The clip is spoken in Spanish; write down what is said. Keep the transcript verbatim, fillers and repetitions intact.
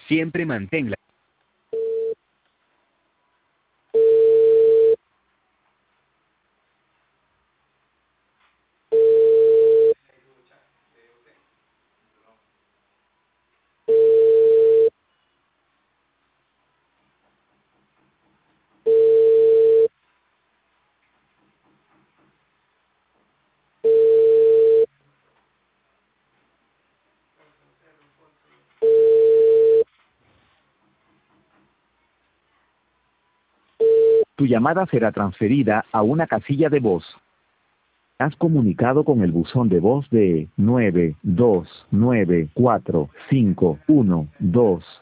Siempre manténla. Tu llamada será transferida a una casilla de voz. Has comunicado con el buzón de voz de nueve dos nueve cuatro cinco uno dos.